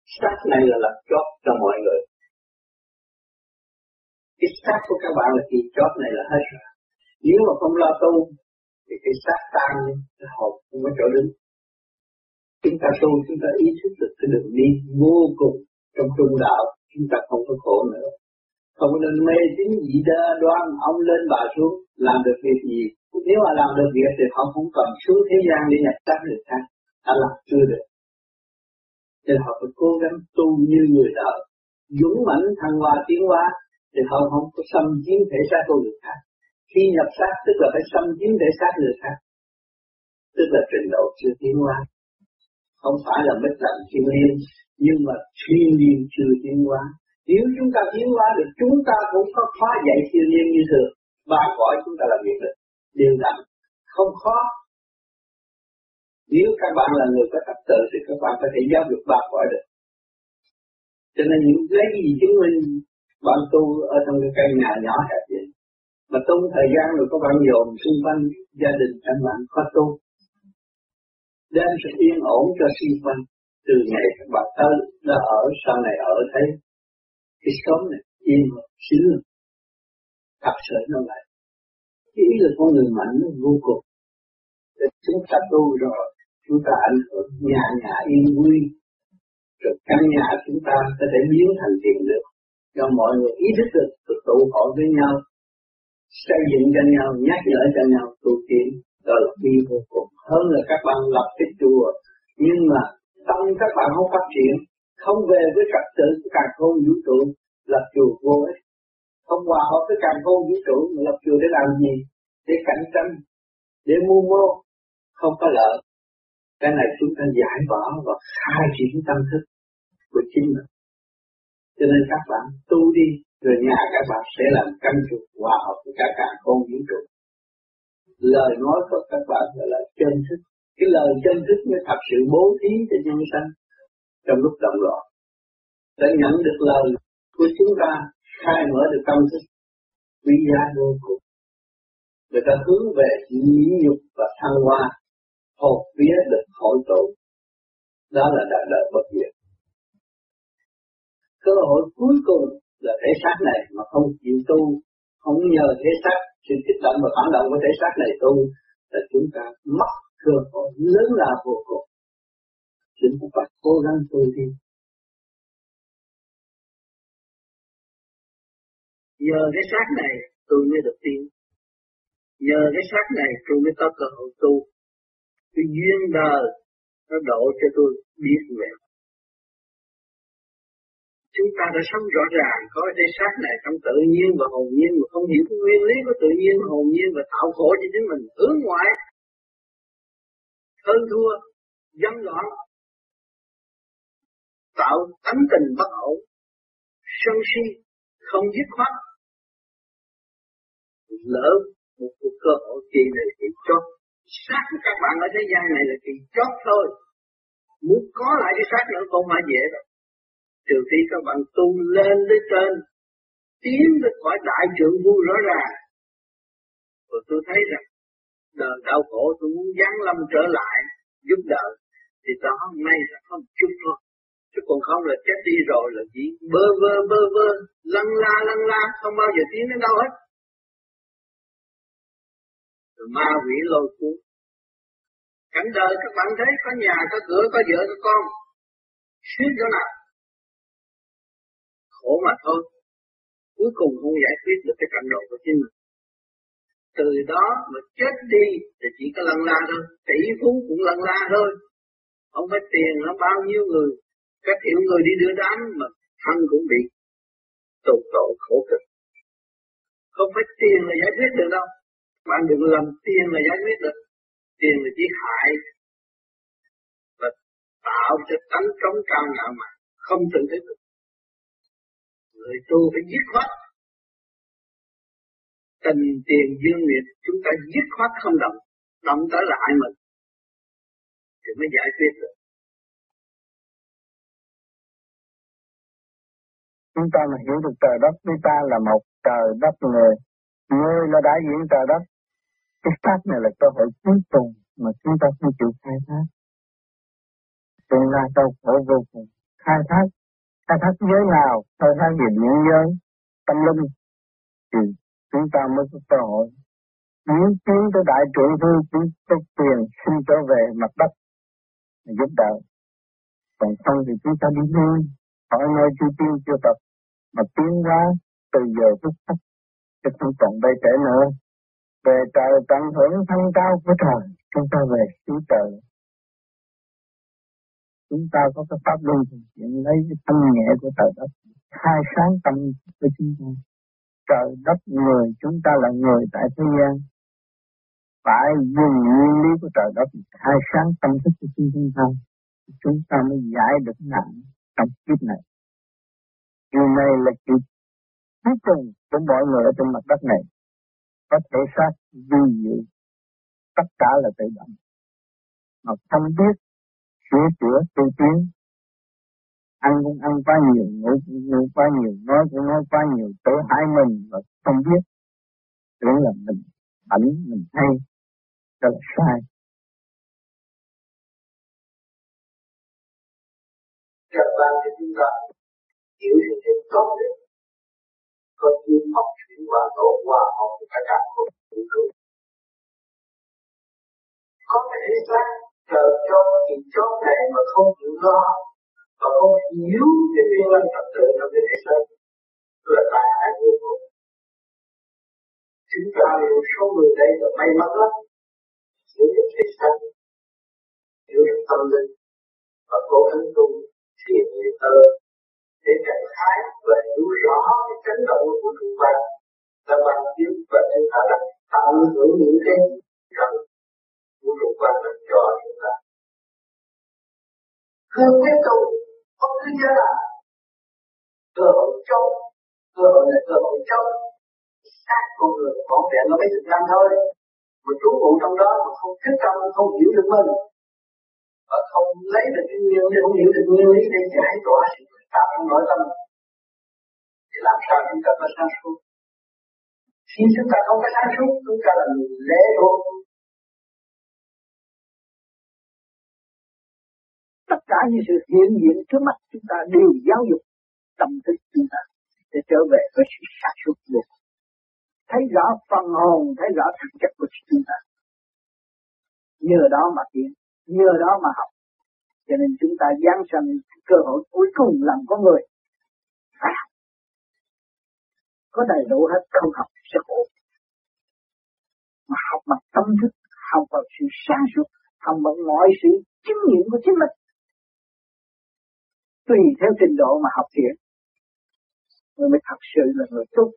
Xác này là lập chót cho mọi người. Cái xác của các bạn là kỳ chót này là hết rồi. Nếu mà không lo tu thì cái xác tan đi, cái hồn không có chỗ đứng. Chúng ta tu, chúng ta ý thức được cái đường đi vô cùng trong trung đạo, chúng ta không có khổ nữa. Không nên mê tín dị đoan, ông lên bà xuống, làm được việc gì. Nếu mà làm được việc thì họ không cần xuống thế gian để nhập xác được khác. Đã làm chưa được. Nên họ phải cố gắng tu như người đạo, dũng mãnh thăng hoa tiến hóa, thì họ không có xâm chiếm thể xác của người khác. Khi nhập xác tức là phải xâm chiếm thể xác người khác, tức là trình độ chưa tiến hóa. Không phải là mất lặng thiên liêng, nhưng mà thiên liêng chưa tiến hóa. Nếu chúng ta tiến hóa được, chúng ta cũng có phá dạy thiên liêng như thường. Ba cõi chúng ta làm việc được, đều đặn, không khó. Nếu các bạn là người có tập tự thì các bạn có thể giáo dục ba cõi được. Cho nên những lấy gì chứng minh bạn tu ở trong cái căn nhà nhỏ hẹp vậy. Mà tu thời gian rồi các bạn dồn xung quanh gia đình các bạn có tu. Đem sự yên ổn cho xung quanh. Từ ngày các bạn tới đã ở, sau này ở thấy cái xóm này yên rồi, xíu rồi. Thật sự nó lại. Cái ý lực của người mạnh nó vô cùng. Để chúng ta tu rồi, chúng ta ảnh hưởng nhà yên vui. Rồi căn nhà chúng ta có thể biến thành tiền được. Cho mọi người ý thức được tụ hội với nhau, xây dựng cho nhau, nhắc nhở cho nhau tu tiến, đó là vi vô cùng. Hơn là các bạn lập cái chùa, nhưng mà tâm các bạn không phát triển, không về với trật tự của càn khôn vũ trụ, lập chùa vô ích. Không hòa hợp với càn khôn vũ trụ, mà lập chùa để làm gì? Để cạnh tranh, để mưu mô, không có lợi. Cái này chúng ta giải bỏ và khai triển tâm thức của chính mình. Cho nên các bạn tu đi, rồi nhà các bạn sẽ làm căn trục hòa hợp với cả càn khôn vũ trụ. Lời nói của các bạn là chân thức. Cái lời chân thức mới thật sự bố thí cho nhân sanh trong lúc động loạn. Đã nhận được lời của chúng ta, khai mở được tâm thức, quý giá vô cùng. Người ta hướng về nhịn nhục và thăng hoa, hồn vía được hội tụ. Đó là đời bất diệt. Cơ hội cuối cùng là thể xác này mà không chịu tu, không nhờ thể xác, sự kích động và phản động của thể xác này tu, là chúng ta mất cơ hội lớn lao vô cùng. Chúng ta phải cố gắng tu đi. Nhờ cái xác này tôi mới được tiến. Nhờ cái xác này tôi mới có cơ hội tu. Cái duyên đời nó độ cho tôi biết về. Chúng ta đã sống rõ ràng có cái xác này trong tự nhiên và hồn nhiên, mà không hiểu cái nguyên lý của tự nhiên và hồn nhiên và tạo khổ cho chính mình, hướng ngoại, hơn thua, dâm loạn, tạo tánh tình bất ổn, sân si, không dứt khoát. Lỡ một cuộc cơ hội kỳ này thì chót. Xác của các bạn ở thế gian này là kỳ chót thôi. Muốn có lại cái xác nữa không phải dễ đâu. Trừ khi các bạn tu lên tới trên, tiến tới khỏi đại trượng phu rõ ràng. Rồi tôi thấy rằng đời đau khổ tôi muốn giáng lâm trở lại giúp đỡ, thì đó may là có một chút thôi. Chứ còn không là chết đi rồi là chỉ bơ vơ, lăn la, không bao giờ tiến đến đâu hết. Rồi ma quỷ lôi cuốn. Cảnh đời các bạn thấy có nhà, có cửa, có vợ, có con, sướng chỗ nào? Khổ mà thôi. Cuối cùng không giải quyết được cái cảnh độ của chính mình. Từ đó mà chết đi thì chỉ có lăn la thôi. Tỷ phú cũng lăn la thôi. Không phải tiền nó bao nhiêu người, các triệu người đi đưa đám mà thân cũng bị tụt độ khổ cực. Không phải tiền là giải quyết được đâu. Bạn đừng làm tiền là giải quyết được. Tiền là chỉ hại và tạo cho tánh trống cao ngạo mạn, không tự thức được. Người tu phải dứt khoát. Tình tiền dương nghiệp chúng ta dứt khoát không động, động tới là hại mình thì mới giải quyết được. Chúng ta mà hiểu được trời đất, chúng ta là một trời đất người. Người là đại diện trời đất. Cái pháp này là cơ hội cuối cùng mà chúng ta không chịu khai thác. Tương lai đau khổ vô cùng, khai thác giới nào, khai thác về điện giới, tâm linh, thì chúng ta mới có cơ hội. Muốn tiến tới đại trưởng thư, chúng có quyền xin trở về mặt đất để giúp đỡ. Còn không thì chúng ta đi lui, khỏi nơi chưa tiên chưa tập, mà tiến hóa từ giờ phút khắc, chứ không còn đây trễ nữa. Về trời tận hưởng thanh cao của trời, chúng ta về xứ trời. Chúng ta có cái pháp luân thực hiện lấy cái thanh nhẹ của trời đất, khai sáng tâm của chúng ta. Trời đất người, chúng ta là người tại thế gian, phải dùng nguyên lý của trời đất khai sáng tâm thức của chúng ta mới giải được nạn trong kiếp này. Điều này là chuyện cuối cùng của mọi người ở trên mặt đất này. Có thể xác vi diệu, tất cả là tự động, mà không biết sửa chữa tu tiến. Ăn cũng ăn quá nhiều, ngủ cũng ngủ quá nhiều, nói cũng nói quá nhiều, tự hại mình và không biết. Tưởng là mình ảnh, mình hay, đó là sai. Các bạn thì chúng ta hiểu thì tốt nhất. Có duyên học chuyển hóa tổ hòa học cả cả một vũ trụ. Có thể xác chờ cho thì chốt này mà không chịu lo và không hiểu cái nguyên nhân thật sự trong cái thể xác là tai hại vô cùng. Chúng ta một số người đây là may mắn lắm, hiểu được thể xác, hiểu được tâm linh và cố gắng tu thiền niệm hơn để cảnh khai và hiểu rõ cái chấn động của chúng ta là bằng chứng và chúng ta đã tận hưởng những cái rằng vũ trụ quan trọng cho chúng ta. Cương quyết tu không cứ nhớ là cơ hội trong, cơ hội là cơ hội trong xác con người còn vẹn nó mấy chục năm thôi, mà trú ngụ trong đó mà không thích trong, không hiểu được mình và không lấy được cái nguyên lý, không hiểu được nguyên lý để giải tỏa sự phức tạp trong nội tâm thì làm sao chúng ta có sáng suốt. Khi chúng ta không có sáng suốt, chúng ta là người lễ thuộc. Tất cả những sự hiện diện trước mắt chúng ta đều giáo dục tâm thức chúng ta để trở về với sự sáng suốt vô cùng. Thấy rõ phần hồn, thấy rõ thực chất của chúng ta. Nhờ đó mà tiến, nhờ đó mà học. Cho nên chúng ta giáng sanh cơ hội cuối cùng làm con người phải học. Có đầy đủ hết, không học sẽ khổ. Mà học bằng tâm thức, học bằng sự sáng suốt, học bằng mọi sự chứng nghiệm của chính mình. Tùy theo trình độ mà học thiện, người mới thật sự là người tốt.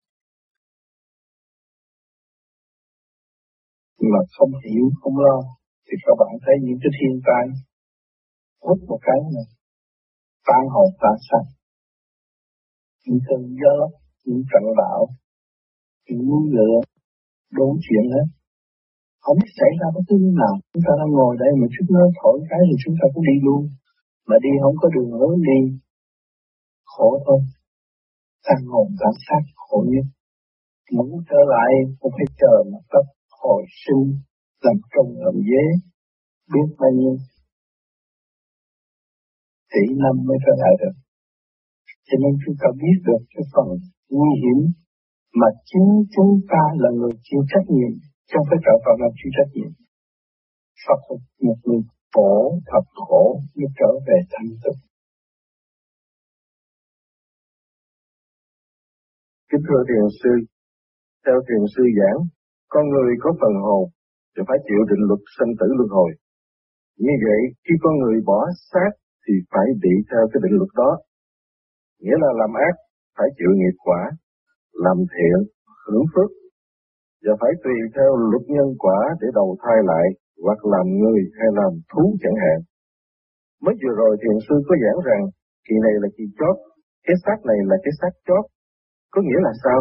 Mà không hiểu, không lo, thì các bạn thấy những cái thiên tai hút một cái này, tan hồn tan xác, những cơn gió, những trận bão, những núi lửa, đủ chuyện hết. Không biết xảy ra bất cứ lúc nào. Chúng ta đang ngồi đây mà chút nó thổi cái thì chúng ta cũng đi luôn. Mà đi không có đường hướng đi, khổ thôi. Tan hồn tan xác khổ nhất. Muốn trở lại cũng phải chờ mặt đất hồi sinh, làm công làm dế, biết bao nhiêu tỷ năm mới trở lại được. Cho nên chúng ta biết được cái phần nguy hiểm mà chính chúng ta là người chịu trách nhiệm, không phải trợ Phật làm chịu trách nhiệm. Phật là một người khổ, thật khổ mới trở về thanh tịnh. Kính thưa thiền sư, theo thiền sư giảng, con người có phần hồn thì phải chịu định luật sanh tử luân hồi. Như vậy, khi con người bỏ xác thì phải bị theo cái định luật đó. Nghĩa là làm ác phải chịu nghiệp quả, làm thiện hưởng phước, và phải tùy theo luật nhân quả để đầu thai lại, hoặc làm người hay làm thú chẳng hạn. Mới vừa rồi thiền sư có giảng rằng kỳ này là kỳ chót, cái xác này là cái xác chót. Có nghĩa là sao?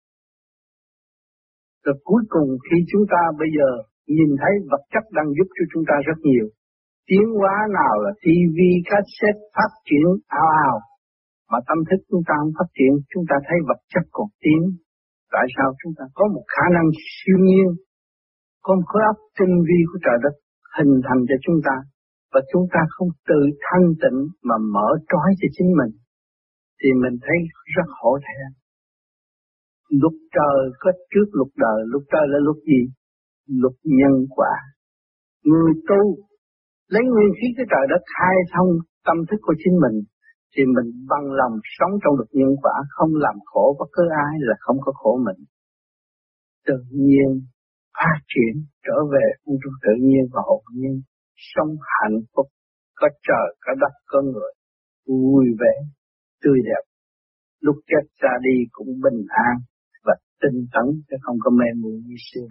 Rồi cuối cùng khi chúng ta bây giờ nhìn thấy vật chất đang giúp cho chúng ta rất nhiều. Tiến hóa nào là TV, cassette phát triển ào ào. Mà tâm thức chúng ta không phát triển, chúng ta thấy vật chất còn tiến. Tại sao chúng ta có một khả năng siêu nhiên, có một khối óc tinh vi của trời đất hình thành cho chúng ta. và chúng ta không tự thanh tịnh mà mở trói cho chính mình, thì mình thấy rất hổ thẹn. Luật trời có trước luật đời, luật trời là luật gì? Luật nhân quả. Người tu lấy nguyên khí của trời đất khai thông tâm thức của chính mình, thì mình bằng lòng sống trong luật nhân quả, không làm khổ bất cứ ai là không có khổ mình. Tự nhiên phát triển trở về vũ trụ tự nhiên và hồn nhiên, sống hạnh phúc, có trời, có đất, có người, vui vẻ, tươi đẹp. Lúc chết ra đi cũng bình an và tinh tấn, chứ không có mê muội như xưa.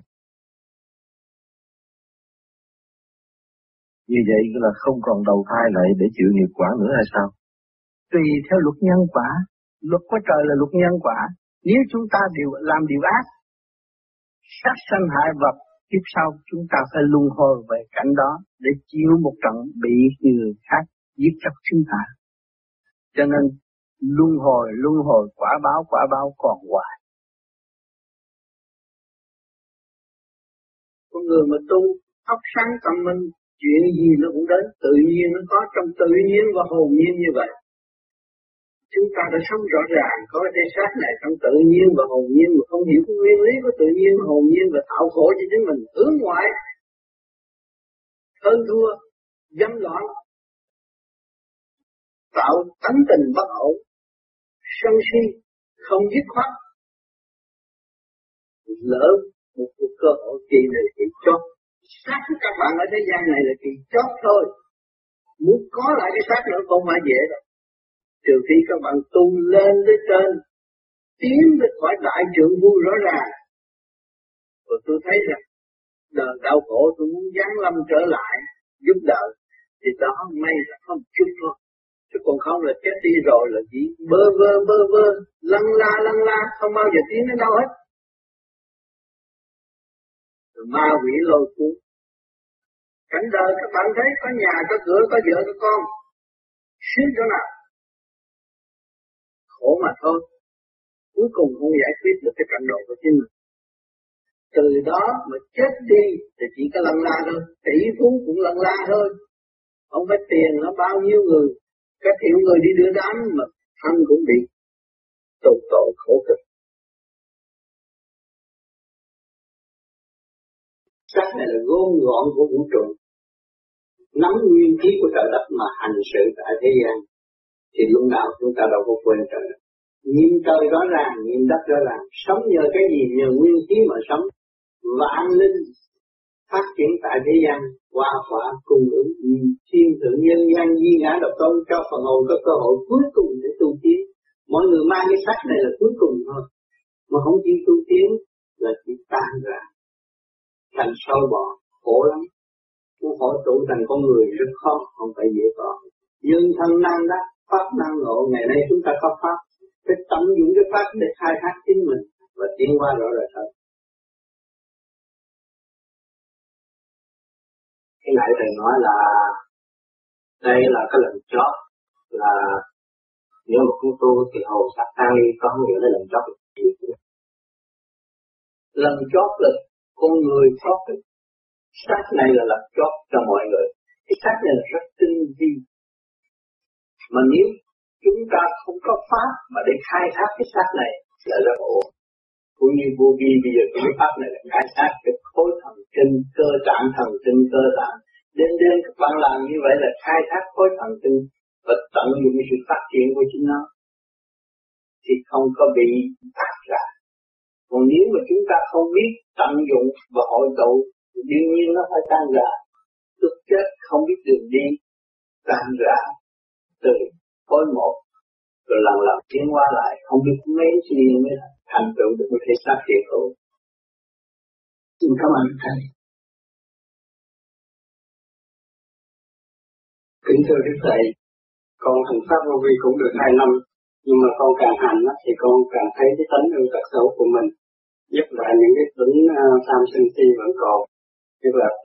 Như vậy là không còn đầu thai lại để chịu nghiệp quả nữa hay sao? Tùy theo luật nhân quả, luật của trời là luật nhân quả. Nếu chúng ta làm điều ác, sát sanh hại vật, tiếp sau chúng ta phải luân hồi về cảnh đó để chịu một trận bị người khác giết chết chúng ta. Cho nên luân hồi quả báo còn hoài. Con người mà tu óc sáng tâm minh, chuyện gì nó cũng đến tự nhiên, nó có trong tự nhiên và hồn nhiên như vậy. Chúng ta đã sống rõ ràng có cái xác này trong tự nhiên và hồn nhiên, mà không hiểu cái nguyên lý của tự nhiên và hồn nhiên và tạo khổ cho chính mình, hướng ngoại, hơn thua, dâm loạn, tạo tánh tình bất ổn, sân si, không dứt khoát. Lỡ một cuộc cơ hội kỳ này kỳ chót. Xác của các bạn ở thế gian này là kỳ chót thôi. Muốn có lại cái xác nữa không phải dễ đâu. Trừ khi các bạn tu lên tới trên, tiến tới khỏi đại trượng vui rõ ràng. Rồi tôi thấy rằng đời đau khổ tôi muốn giáng lâm trở lại, giúp đỡ. Thì đó may là không chút thôi. Chứ còn không là chết đi rồi là chỉ bơ vơ, lăn la, không bao giờ tiến đến đâu hết. Rồi ma quỷ lôi cuốn. Cảnh đời các bạn thấy có nhà, có cửa, có vợ, có con. Xuyên chỗ nào? Khổ mà thôi. Cuối cùng không giải quyết được cái cảnh độ của chính mình. Từ đó mà chết đi thì chỉ có lăn la thôi. Tỷ phú cũng lăn la thôi. Không phải tiền nó bao nhiêu người. Các triệu người đi đưa đám mà thân cũng bị tù tội khổ cực. Xác này là gom gọn của vũ trụ. Nắm nguyên khí của trời đất mà hành sự tại thế gian. Thì lúc nào chúng ta đâu có quên trời đất. Nhìn trời rõ ràng, nhìn đất rõ ràng. Sống nhờ cái gì? Nhờ nguyên khí mà sống. Vạn linh phát triển tại thế gian. Hoa quả cùng ứng thiên thượng nhân gian di ngã độc tôn cho phần hồn có cơ hội cuối cùng để tu tiến. Mọi người mang cái sắc này là cuối cùng thôi. Mà không chỉ tu tiến là chỉ tan ra. Thành sâu bọ, khổ lắm. Muốn hội tụ thành con người rất khó, không phải dễ có. Nhưng thân năng đó, pháp năng ngộ, ngày nay chúng ta có pháp. Phải tận dụng cái pháp để khai thác chính mình và tiến qua rõ rệt hơn. Cái nãy thầy nói là đây là cái lần chót, là nếu một con tu thì hồn sắc tan ly, có không hiểu là lần chót là gì? Lần chót là con người thoát được. Xác này là lần chót cho mọi người. Cái xác này là rất tinh vi. Mà nếu chúng ta không có pháp mà để khai thác cái xác này là rất ổn. Cũng như vô vi bây giờ cái pháp này là khai thác cái khối thần kinh, cơ tạng thần kinh, cơ tạng. Đến các bạn làm như vậy là khai thác khối thần kinh và tận dụng sự phát triển của chính nó. Thì không có bị tạc ra. Còn nếu mà chúng ta không biết tận dụng và hội tụ, thì đương nhiên nó phải tan ra. Lúc chết không biết đường đi, tan ra từ khối một, rồi lần tiến qua lại, không biết mấy gì mới thành tựu được một thể xác hiện hữu. Xin cảm ơn thầy. Kính thưa Đức Thầy, con hành pháp vô vi cũng được 2 năm, nhưng mà con càng hành thì con càng thấy cái tánh ưu tật xấu của mình. Nhất là những cái tính tham sân si vẫn còn, nhất là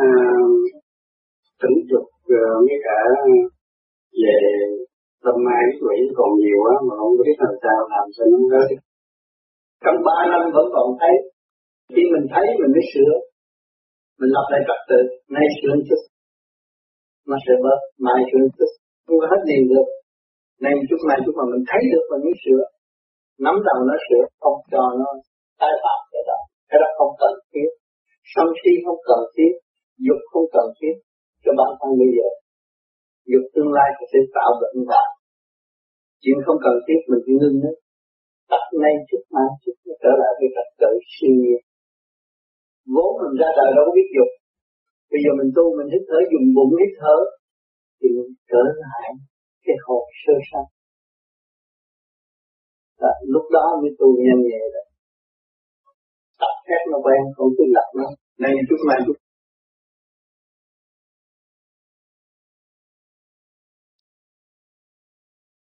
tính dục với cả về tâm mai quỷ còn nhiều á, mà không biết làm sao làm cho nó hết. Trong 3 năm vẫn còn thấy, khi mình thấy mình mới sửa, mình lập lại trật tự, nay sửa một chút. nó sẽ bớt, mai chút không có hết liền được. Nên chút mai chút mà mình thấy được mình mới sửa, nắm đầu nó sửa, không cho nó tái phạm cái đó không cần thiết. Sân si không cần thiết, dục không cần thiết cho bản thân bây giờ. Dục tương lai sẽ tạo bệnh vào. Chuyện không cần thiết mình chỉ ngưng hết. Tập nay chút mai chút nó trở lại cái trật tự siêu nhiên. Vốn mình ra đời đâu có biết dục. Bây giờ mình tu mình hít thở, dùng bụng hít thở thì mình trở lại cái hồn sơ sanh. Lúc đó mới tu nhanh nhẹ rồi. Tập phép nó quen, không cứ lập nó. Nên chút mai chút